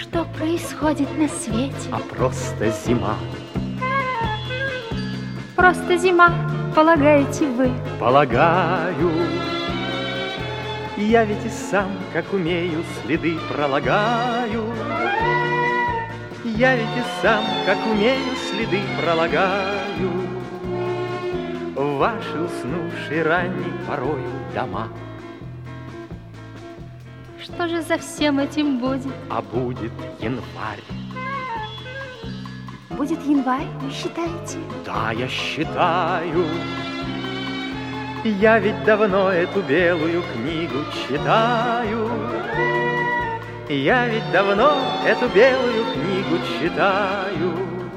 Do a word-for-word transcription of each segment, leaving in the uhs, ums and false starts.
Что происходит на свете? А просто зима. Просто зима, полагаете вы? Полагаю. Я ведь и сам, как умею, следы пролагаю. Я ведь и сам, как умею, следы пролагаю в ваши уснувшие ранней порою дома. Что же за всем этим будет? А будет январь. Будет январь, вы считаете? Да, я считаю. Я ведь давно эту белую книгу читаю. Я ведь давно эту белую книгу читаю.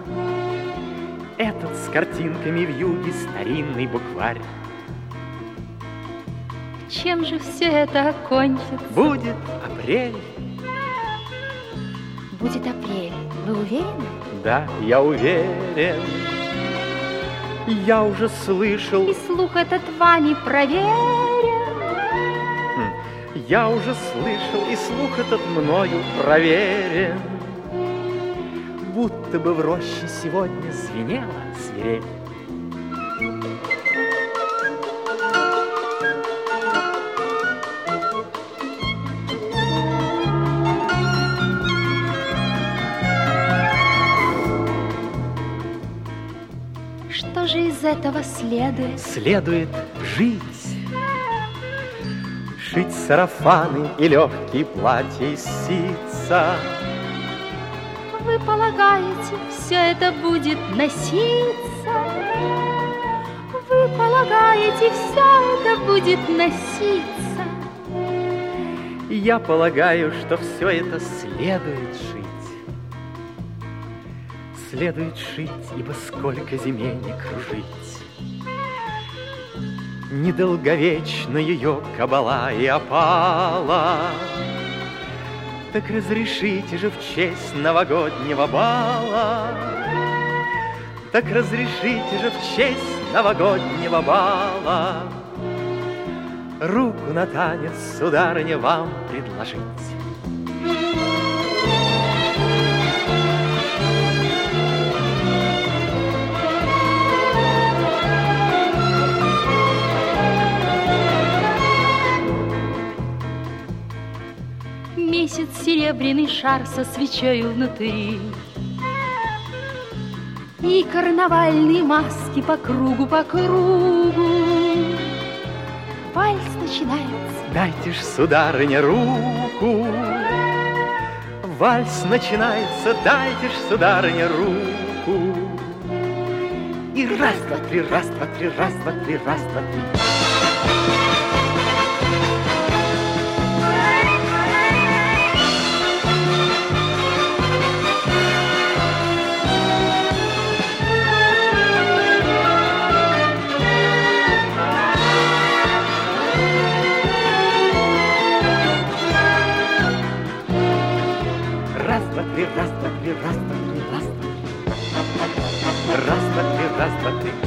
Этот с картинками в юге старинный букварь. Чем же все это окончится? Будет апрель. Будет апрель, вы уверены? Да, я уверен. Я уже слышал. И слух этот вами проверен. Я уже слышал, и слух этот мною проверен. Будто бы в роще сегодня звенела свирель. Что же из этого следует? Следует жить. Шить сарафаны и легкие платья из ситца. Вы полагаете, все это будет носиться? Вы полагаете, все это будет носиться? Я полагаю, что все это следует шить. Следует шить, ибо сколько зиме не кружить. Недолговечна ее кабала и опала. Так разрешите же в честь новогоднего бала, так разрешите же в честь новогоднего бала руку на танец, сударыня, вам предложить. Месяц серебряный шар со свечою внутри, и карнавальные маски по кругу, по кругу. Вальс начинается. Дайте ж, сударыня, руку. Вальс начинается, дайте ж, сударыня, руку. И раз, два, три, раз, два, три, раз, два, три, раз, два, три. Раз, два, три, раз, два, три, раз, два, три, раз, два, три. Раз, два, три, раз, два, три.